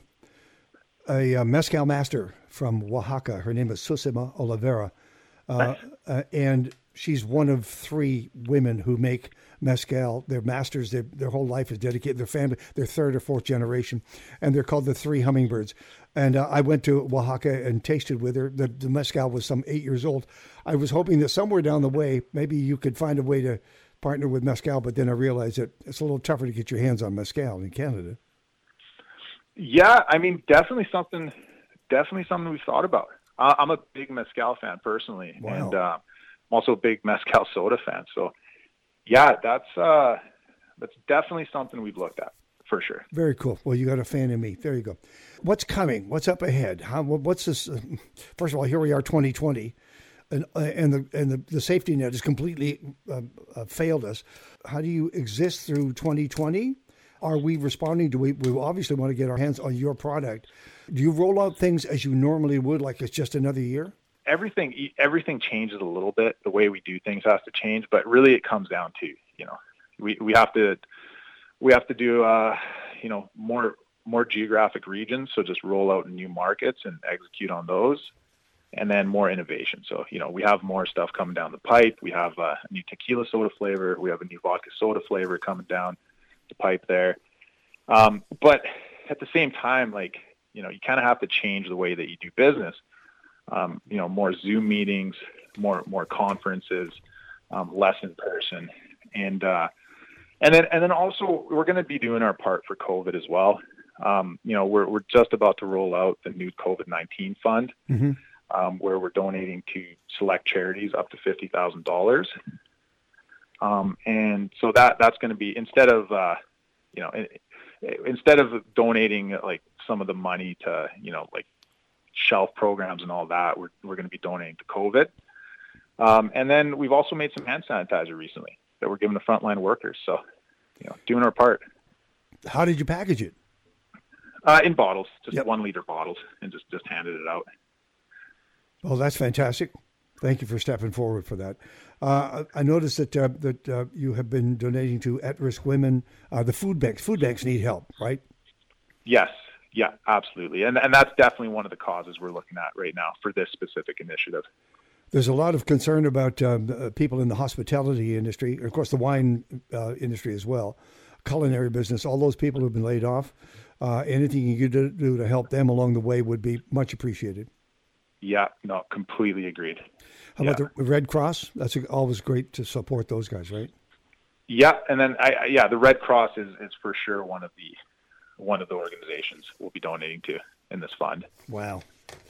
a, a mezcal master from Oaxaca. Her name is Susima Oliveira, uh, nice. uh, and she's one of three women who make mezcal. They're masters. Their their whole life is dedicated. Their family, their third or fourth generation, and they're called the Three Hummingbirds. And uh, I went to Oaxaca and tasted with her. The, the mezcal was some eight years old. I was hoping that somewhere down the way, maybe you could find a way to partner with mezcal, but then I realized that it's a little tougher to get your hands on mezcal in Canada. Yeah, I mean, definitely something, definitely something we've thought about. Uh, I'm a big mezcal fan personally, wow. and uh, I'm also a big mezcal soda fan. So, yeah, that's uh, that's definitely something we've looked at. For sure. Very cool. Well, you got a fan in me. There you go. What's coming? What's up ahead? How? What's this? Uh, first of all, here we are, twenty twenty, and uh, and the and the, the safety net has completely uh, uh, failed us. How do you exist through twenty twenty? Are we responding? Do we? We obviously want to get our hands on your product. Do you roll out things as you normally would, like it's just another year? Everything everything changes a little bit. The way we do things has to change, but really it comes down to, you know, we we have to. We have to do, uh, you know, more more geographic regions. So just roll out new markets and execute on those, and then more innovation. So, you know, we have more stuff coming down the pipe. We have a new tequila soda flavor. We have a new vodka soda flavor coming down the pipe there. Um, but at the same time, like, you know, you kind of have to change the way that you do business. Um, you know, more Zoom meetings, more more conferences, um, less in person, and uh, And then, and then also, we're going to be doing our part for COVID as well. Um, you know, we're we're just about to roll out the new COVID nineteen fund, mm-hmm. um, where we're donating to select charities up to fifty thousand dollars. Um, and so that that's going to be, instead of, uh, you know, instead of donating like some of the money to, you know, like shelf programs and all that, we're we're going to be donating to COVID. Um, and then we've also made some hand sanitizer recently that we're giving the frontline workers. So, you know, doing our part. How did you package it? Uh, in bottles, just yep. one liter bottles, and just, just handed it out. Well, that's fantastic. Thank you for stepping forward for that. Uh, I noticed that uh, that uh, you have been donating to at-risk women. Uh, the food banks, food banks need help, right? Yes. Yeah, absolutely. And and that's definitely one of the causes we're looking at right now for this specific initiative. There's a lot of concern about um, uh, people in the hospitality industry, of course, the wine uh, industry as well, culinary business, all those people who've been laid off. Uh, anything you could do to help them along the way would be much appreciated. Yeah, no, completely agreed. How yeah. about the Red Cross? That's always great to support those guys, right? Yeah, and then I, I yeah, the Red Cross is, is for sure one of the one of the organizations we'll be donating to in this fund. Wow.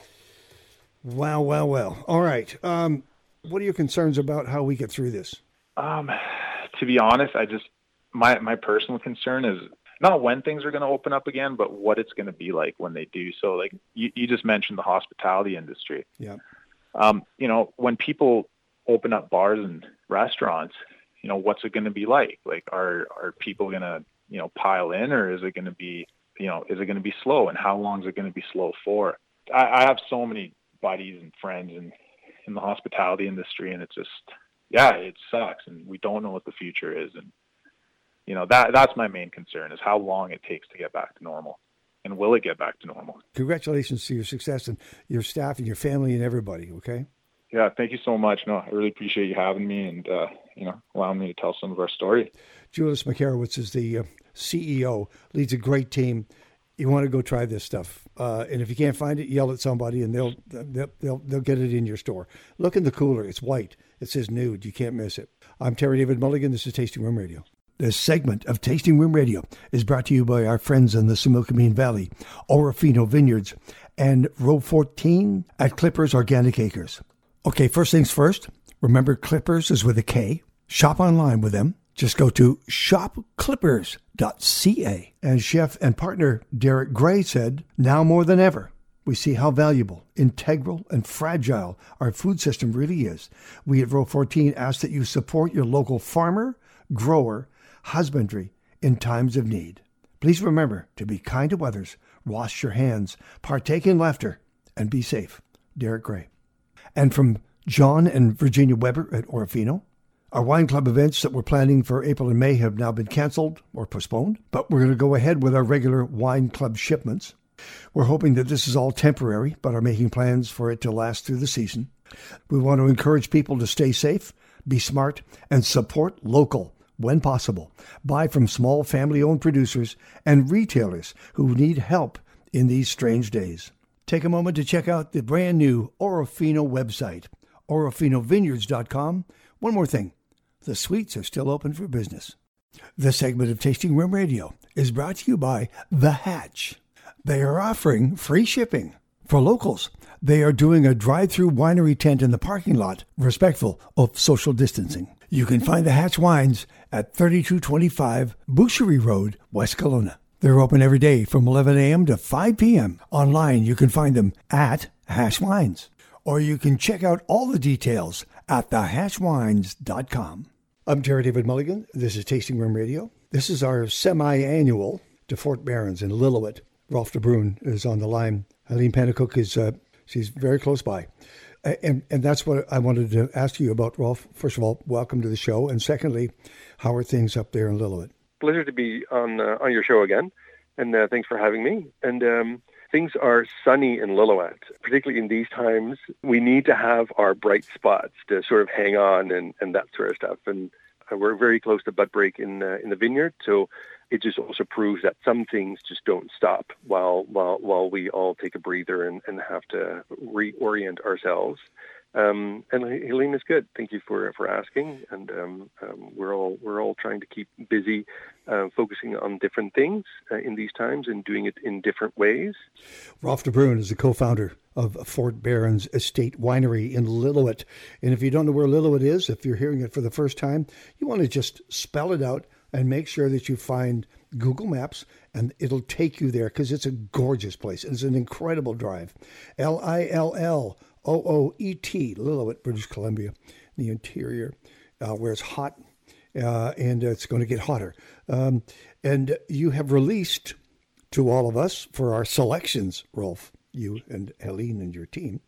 Wow, wow, wow. All right. Um, what are your concerns about how we get through this? Um, to be honest, I just my my personal concern is not when things are going to open up again, but what it's going to be like when they do. So, like you, you just mentioned the hospitality industry. Yeah. Um, you know, when people open up bars and restaurants, you know, what's it going to be like? Like, are are people going to, you know, pile in, or is it going to be, you know, is it going to be slow? And how long is it going to be slow for? I, I have so many buddies and friends in, in the hospitality industry, and it's just, yeah, it sucks. And we don't know what the future is. And, you know, that that's my main concern, is how long it takes to get back to normal. And will it get back to normal? Congratulations to your success and your staff and your family and everybody, okay? Yeah, thank you so much. No, I really appreciate you having me and, uh, you know, allowing me to tell some of our story. Julius Makarowitz is the uh, C E O, leads a great team. You want to go try this stuff. Uh, and if you can't find it, yell at somebody and they'll, they'll, they'll, they'll get it in your store. Look in the cooler. It's white. It says nude. You can't miss it. I'm Terry David Mulligan. This is Tasting Room Radio. This segment of Tasting Room Radio is brought to you by our friends in the Similkameen Valley, Orofino Vineyards, and Row fourteen at Clippers Organic Acres. Okay, first things first. Remember, Clippers is with a K. Shop online with them. Just go to shop clippers dot c a. And chef and partner Derek Gray said, now more than ever, we see how valuable, integral, and fragile our food system really is. We at Row fourteen ask that you support your local farmer, grower, husbandry in times of need. Please remember to be kind to others, wash your hands, partake in laughter, and be safe. Derek Gray. And from John and Virginia Weber at Orofino, our wine club events that we're planning for April and May have now been canceled or postponed, but we're going to go ahead with our regular wine club shipments. We're hoping that this is all temporary, but are making plans for it to last through the season. We want to encourage people to stay safe, be smart, and support local when possible. Buy from small family-owned producers and retailers who need help in these strange days. Take a moment to check out the brand new Orofino website, orofino vineyards dot com. One more thing, the suites are still open for business. This segment of Tasting Room Radio is brought to you by The Hatch. They are offering free shipping for locals. They are doing a drive-through winery tent in the parking lot, respectful of social distancing. You can find The Hatch Wines at thirty-two twenty-five Boucherie Road, West Kelowna. They're open every day from eleven a.m. to five p.m. Online, you can find them at Hatch Wines. Or you can check out all the details at the hatch wines dot com. I'm Terry David Mulligan. This is Tasting Room Radio. This is our semi-annual to Fort Barons in Lillooet. Rolf de Bruin is on the line. Eileen Pennacook is uh, she's very close by. And and that's what I wanted to ask you about, Rolf. First of all, welcome to the show. And secondly, how are things up there in Lillooet? Pleasure to be on uh, on your show again. And uh, thanks for having me. And um, things are sunny in Lillooet, particularly in these times. We need to have our bright spots to sort of hang on and, and that sort of stuff. And uh, we're very close to bud break in uh, in the vineyard, so it just also proves that some things just don't stop while while while we all take a breather and, and have to reorient ourselves. Um, and Helene is good. Thank you for for asking. And um, um, we're all we're all trying to keep busy, uh, focusing on different things uh, in these times and doing it in different ways. Rolf de Bruin is the co-founder of Fort Barons Estate Winery in Lillooet. And if you don't know where Lillooet is, if you're hearing it for the first time, you want to just spell it out and make sure that you find Google Maps, and it'll take you there because it's a gorgeous place. It's an incredible drive. L I L L O O E T, Lillooet, British Columbia, the interior, uh, where it's hot, uh, and it's going to get hotter. Um, and you have released to all of us for our selections, Rolf, you and Helene and your team,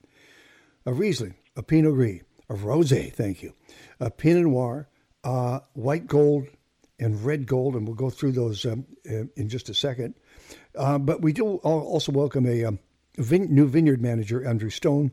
a Riesling, a Pinot Gris, a Rosé, thank you, a Pinot Noir, uh, white gold, and red gold, and we'll go through those um, in just a second. Uh, but we do also welcome a um, vin- new vineyard manager, Andrew Stone.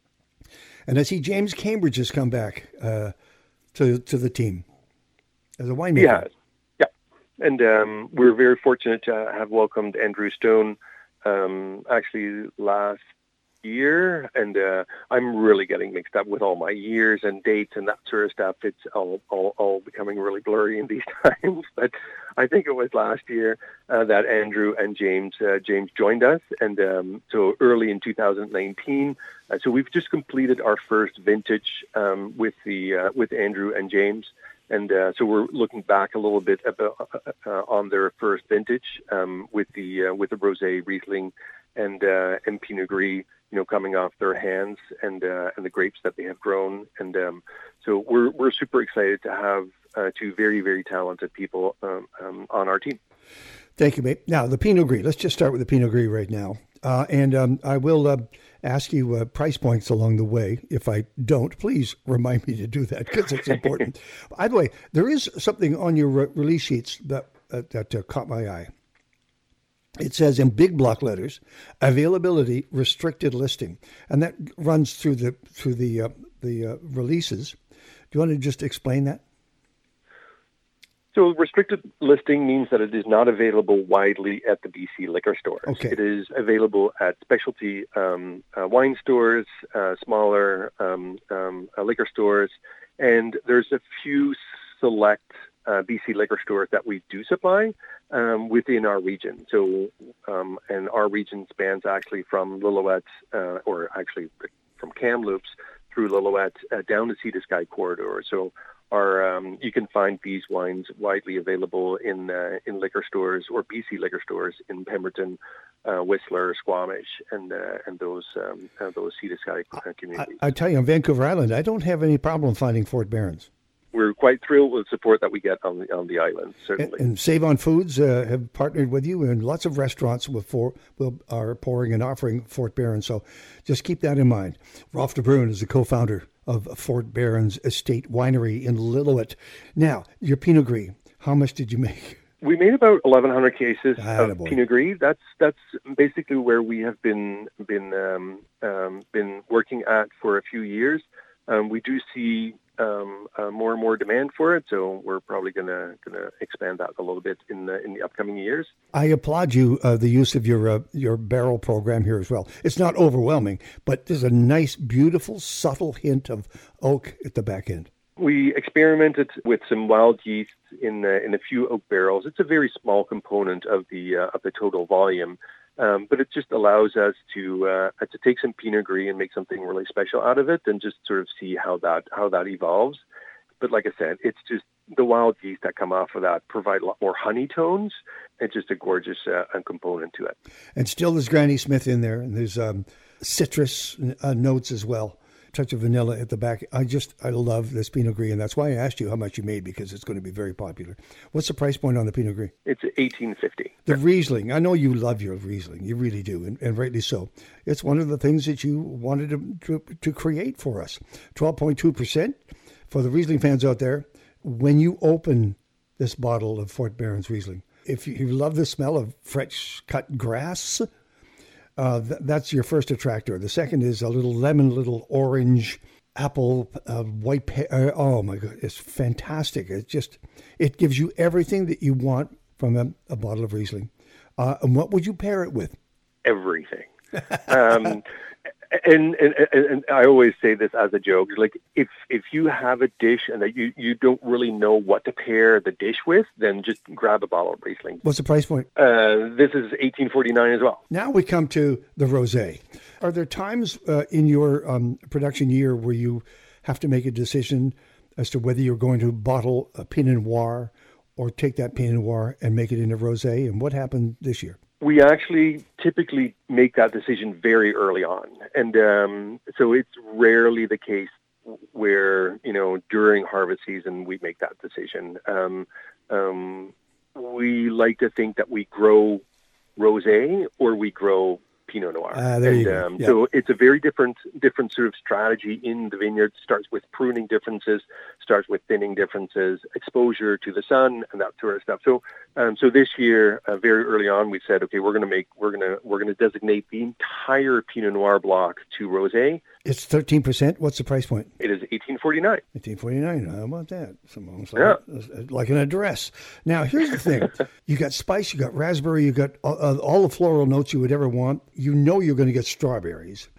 And I see James Cambridge has come back uh, to to the team as a winemaker. Yeah, yeah. And um, we're very fortunate to have welcomed Andrew Stone um, actually last year, and uh, I'm really getting mixed up with all my years and dates and that sort of stuff. It's all, all, all becoming really blurry in these times. But I think it was last year uh, that Andrew and James uh, James joined us, and um, so early in two thousand nineteen. Uh, so we've just completed our first vintage um, with the uh, with Andrew and James. And uh, so we're looking back a little bit about, uh, on their first vintage um, with the uh, with the Rosé, Riesling, and uh, and Pinot Gris, you know, coming off their hands, and uh, and the grapes that they have grown. And um, so we're we're super excited to have uh, two very very talented people um, um, on our team. Thank you, mate. Now the Pinot Gris. Let's just start with the Pinot Gris right now, uh, and um, I will. Uh, ask you uh, price points along the way. If I don't, please remind me to do that because it's important. By the way, there is something on your re- release sheets that uh, that uh, caught my eye. It says in big block letters, availability restricted listing, and that runs through the through the uh, the uh, releases. Do you want to just explain that? So restricted listing means that it is not available widely at the B C liquor stores. Okay. It is available at specialty um, uh, wine stores, uh, smaller um, um, uh, liquor stores, and there's a few select uh, B C liquor stores that we do supply um, within our region. So, um, and our region spans actually from Lillooet, uh, or actually from Kamloops through Lillooet uh, down the Sea to Sky corridor. So. Are um, you can find these wines widely available in uh, in liquor stores or B C liquor stores in Pemberton, uh, Whistler, Squamish, and uh, and those um, uh, those Sea to Sky communities. I, I tell you, on Vancouver Island, I don't have any problem finding Fort Barons. We're quite thrilled with the support that we get on the on the island, certainly. And, and Save On Foods uh, have partnered with you, and lots of restaurants will, for, will are pouring and offering Fort Barons. So just keep that in mind. Rolf de Bruin is the co-founder of Fort Barons Estate Winery in Lillooet. Now, your Pinot Gris, how much did you make? We made about eleven hundred cases Attaboy. of Pinot Gris. That's that's basically where we have been been um, um, been working at for a few years. Um, we do see um, uh, more and more demand for it, so we're probably gonna gonna expand that a little bit in the in the upcoming years. I applaud you uh, the use of your uh, your barrel program here as well. It's not overwhelming, but there's a nice, beautiful, subtle hint of oak at the back end. We experimented with some wild yeast in uh, in a few oak barrels. It's a very small component of the uh, of the total volume. Um, but it just allows us to uh, to take some Pinot Gris and make something really special out of it, and just sort of see how that how that evolves. But like I said, it's just the wild yeast that come off of that provide a lot more honey tones. It's just a gorgeous uh, component to it. And still there's Granny Smith in there, and there's um, citrus uh, notes as well. Touch of vanilla at the back. I just, I love this Pinot Gris, and that's why I asked you how much you made, because it's going to be very popular. What's the price point on the Pinot Gris? It's eighteen fifty. The Riesling. I know you love your Riesling. You really do, and, and rightly so. It's one of the things that you wanted to, to, to create for us. twelve point two percent for the Riesling fans out there. When you open this bottle of Fort Barons Riesling, if you, you love the smell of fresh cut grass, Uh, th- that's your first attractor. The second is a little lemon, little orange, apple, uh, white. Pe- uh, oh my God, it's fantastic! It just it gives you everything that you want from a, a bottle of Riesling. Uh, and what would you pair it with? Everything. um, and, and and I always say this as a joke: like if if you have a dish and that you, you don't really know what to pair the dish with, then just grab a bottle of Riesling. What's the price point? Uh, this is eighteen forty-nine as well. Now we come to the rosé. Are there times uh, in your um, production year where you have to make a decision as to whether you're going to bottle a Pinot Noir or take that Pinot Noir and make it into rosé? And what happened this year? We actually typically make that decision very early on. And um, so it's rarely the case where, you know, during harvest season, we make that decision. Um, um, we like to think that we grow rosé or we grow Pinot Noir. Ah, there and, you go. um, Yeah. So it's a very different different sort of strategy in the vineyard. Starts with pruning differences, starts with thinning differences, exposure to the sun, and that sort of stuff. So, um, so this year, uh, very early on, we said, okay, we're going to make, we're going to, we're going to designate the entire Pinot Noir block to rosé. It's thirteen percent. What's the price point? It is eighteen forty-nine. eighteen forty-nine. How about that? It's almost Yeah. like, like an address. Now, here's the thing. You got spice, you got raspberry, you got uh, all the floral notes you would ever want. You know you're going to get strawberries.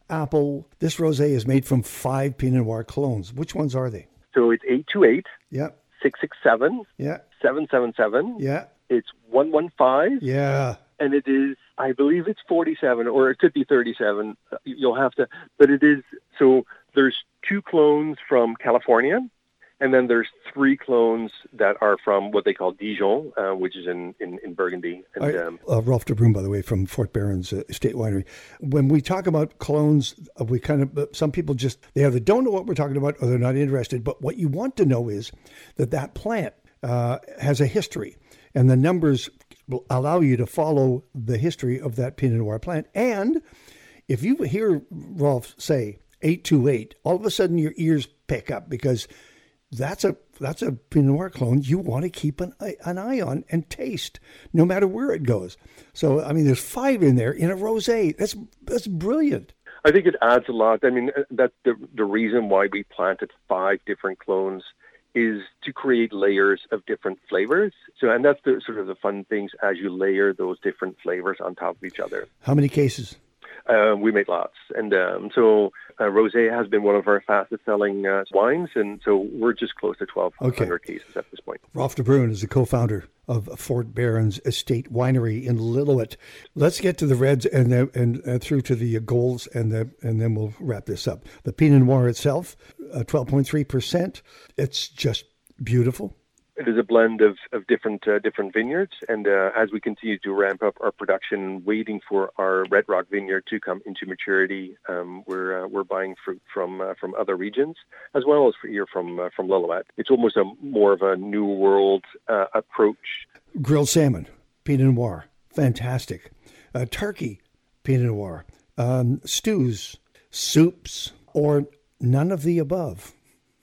apple. This rosé is made from five Pinot Noir clones. Which ones are they? So it's eight two eight, Yeah, six six seven, yeah, seven seven seven. yeah, It's one one five. yeah. And it is, I believe it's forty-seven, or it could be thirty-seven. You'll have to, but it is, so there's two clones from California, and then there's three clones that are from what they call Dijon, uh, which is in, in, in Burgundy. And, All right. um, uh, Rolf de Broom, by the way, from Fort Barron's uh, Estate Winery. When we talk about clones, uh, we kind of, uh, some people just, they either don't know what we're talking about or they're not interested. But what you want to know is that that plant uh, has a history, and the numbers will allow you to follow the history of that Pinot Noir plant. And if you hear Rolf say eight two eight, all of a sudden your ears pick up, because that's a that's a Pinot Noir clone you want to keep an, an eye on and taste, no matter where it goes. So, I mean, there's five in there in a rosé. That's that's brilliant. I think it adds a lot. I mean, that's the, the reason why we planted five different clones, is to create layers of different flavors. So, and that's the sort of the fun things as you layer those different flavors on top of each other. How many cases? Uh, we made lots. And um, so uh, rosé has been one of our fastest selling uh, wines. And so we're just close to twelve hundred Okay. cases at this point. Rolf de Bruin is the co-founder of Fort Barron's Estate Winery in Lillooet. Let's get to the reds and the, and uh, through to the golds, and the, and then we'll wrap this up. The Pinot Noir itself, uh, twelve point three percent. It's just beautiful. It is a blend of, of different uh, different vineyards, and uh, as we continue to ramp up our production, waiting for our Red Rock vineyard to come into maturity, um, we're uh, we're buying fruit from uh, from other regions, as well as here from uh, from Lillooet. It's almost a more of a new world uh, approach. Grilled salmon, Pinot Noir, fantastic. Uh, turkey, Pinot Noir. Um, stews, soups, or none of the above.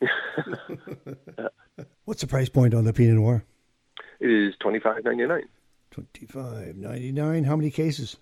What's the price point on the Pinot Noir? It is twenty-five ninety-nine. twenty-five ninety-nine. How many cases?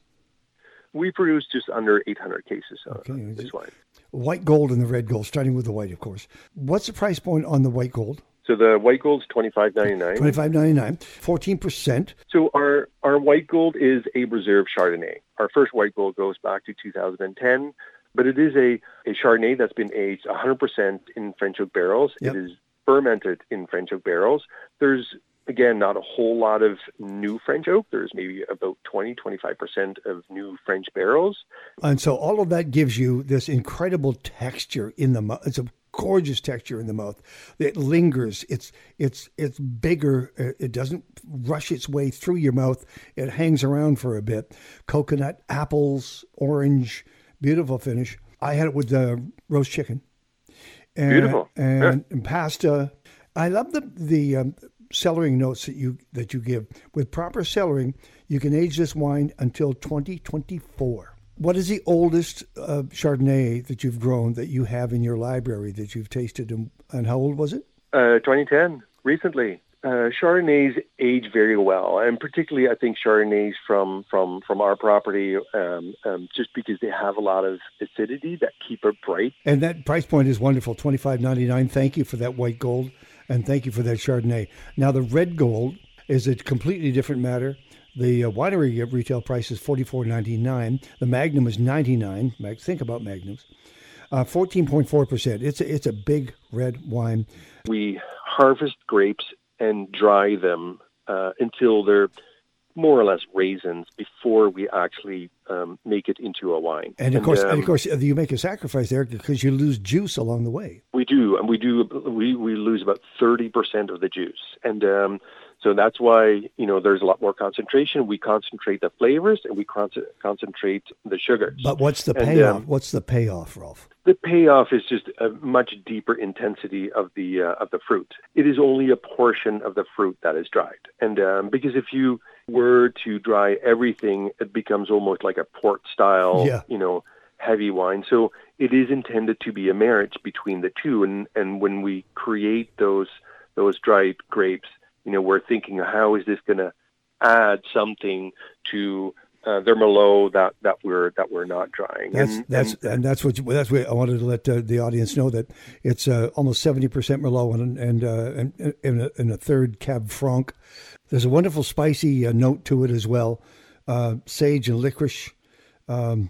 We produce just under eight hundred cases on Okay. this wine. White gold and the red gold, starting with the white, of course. What's the price point on the white gold? So the white gold's twenty-five ninety-nine. twenty-five ninety-nine. fourteen percent. So our, our white gold is a reserve Chardonnay. Our first white gold goes back to two thousand ten, but it is a, a Chardonnay that's been aged one hundred percent in French oak barrels. Yep. It is fermented in French oak barrels. There's, again, not a whole lot of new French oak. There's maybe about twenty, twenty-five percent of new French barrels. And so all of that gives you this incredible texture in the mouth. It's a gorgeous texture in the mouth. It lingers. It's it's it's bigger. It doesn't rush its way through your mouth. It hangs around for a bit. Coconut, apples, orange, beautiful finish. I had it with the roast chicken. And, Beautiful. And, Yeah. and pasta. I love the the um, cellaring notes that you that you give. With proper cellaring, you can age this wine until twenty twenty-four. What is the oldest uh, Chardonnay that you've grown that you have in your library that you've tasted, and, and how old was it? Uh, twenty ten, recently. Uh, Chardonnays age very well, and particularly I think Chardonnays from from from our property, um, um, just because they have a lot of acidity that keep it bright. And that price point is wonderful, twenty-five ninety-nine. Thank you for that white gold, and thank you for that Chardonnay. Now the red gold is a completely different matter. The uh, winery retail price is forty-four ninety-nine. The Magnum is ninety-nine. Mag- Think about Magnums. Uh, fourteen point four percent. It's a, it's a big red wine. We harvest grapes and dry them uh, until they're more or less raisins before we actually um, make it into a wine. And of course, um, and of course, you make a sacrifice there because you lose juice along the way. we do, and we do. We, we lose about thirty percent of the juice, and um, so that's why you know there's a lot more concentration. We concentrate the flavors, and we con- concentrate the sugars. But what's the And, payoff? um, What's the payoff, Rolf? The payoff is just a much deeper intensity of the uh, of the fruit. It is only a portion of the fruit that is dried, and um, because if you were to dry everything, it becomes almost like a port style, Yeah. you know, heavy wine. So it is intended to be a marriage between the two, and and when we create those those dried grapes, you know, we're thinking, how is this going to add something to Uh, their Merlot that, that we're that we're not drying. That's and, that's and, and that's what you, that's what I wanted to let uh, the audience know, that it's uh, almost seventy percent Merlot and and uh, and, and, a, and a third Cab Franc. There's a wonderful spicy uh, note to it as well, uh, sage and licorice. Um,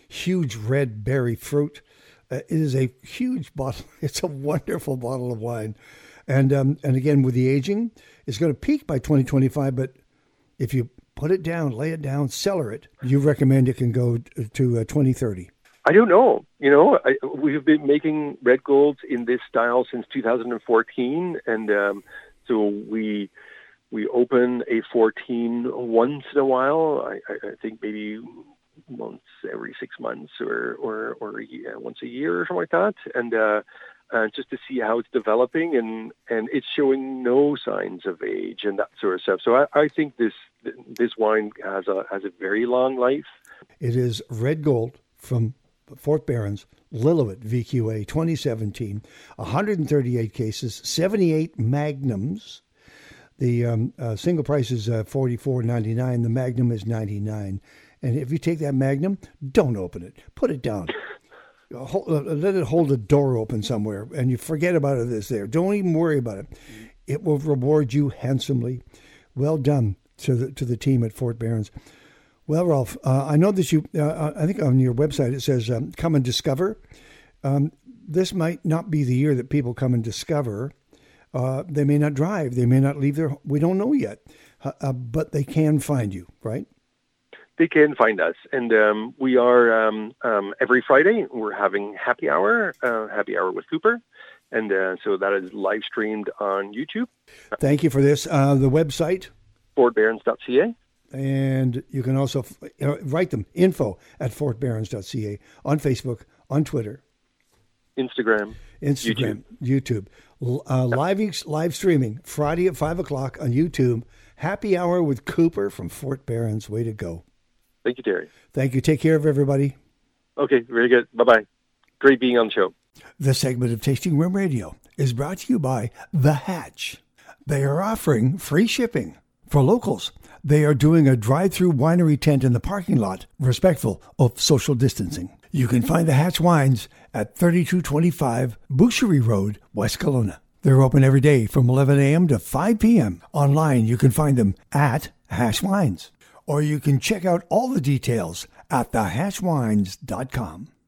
huge red berry fruit. Uh, it is a huge bottle. It's a wonderful bottle of wine. And um, and again, with the aging, it's going to peak by twenty twenty-five. But if you put it down, lay it down, cellar it, you recommend it can go to uh, twenty thirty. I don't know. You know, I, we've been making red golds in this style since two thousand fourteen. And um, so we we open a fourteen once in a while. I, I think maybe once every six months or or, or yeah, once a year or something like that. And uh, uh, just to see how it's developing, and, and it's showing no signs of age and that sort of stuff. So I, I think this this wine has a has a very long life. It is red gold from Fort Barron's, Lillooet V Q A twenty seventeen, one hundred thirty-eight cases, seventy-eight magnums. The um, uh, single price is uh, forty-four ninety-nine. The magnum is ninety-nine. And if you take that magnum, don't open it. Put it down. Hold, uh, let it hold a door open somewhere, and you forget about it. It's there. Don't even worry about it. It will reward you handsomely. Well done to the to the team at Fort Barron's. Well, Rolf, uh, I know that you, uh, I think on your website it says, um, come and discover. Um, this might not be the year that people come and discover. Uh, they may not drive. They may not leave their, we don't know yet, uh, uh, but they can find you, right? They can find us. And um, we are, um, um, every Friday, we're having happy hour, uh, happy hour with Cooper. And uh, so that is live streamed on YouTube. Thank you for this. Uh, the website? fort barons dot c a. And you can also uh, write them, info at fort barons dot c a, on Facebook, on Twitter. Instagram. Instagram, YouTube. YouTube. Uh, live, live streaming, Friday at five o'clock on YouTube. Happy hour with Cooper from Fort Barron's. Way to go. Thank you, Terry. Thank you. Take care of everybody. Okay, very good. Bye-bye. Great being on the show. This segment of Tasting Room Radio is brought to you by The Hatch. They are offering free shipping for locals. They are doing a drive-through winery tent in the parking lot, respectful of social distancing. You can find the Hatch Wines at thirty-two twenty-five Boucherie Road, West Kelowna. They're open every day from eleven a.m. to five p.m. Online, you can find them at Hatch Wines. Or you can check out all the details at the hatch wines dot com.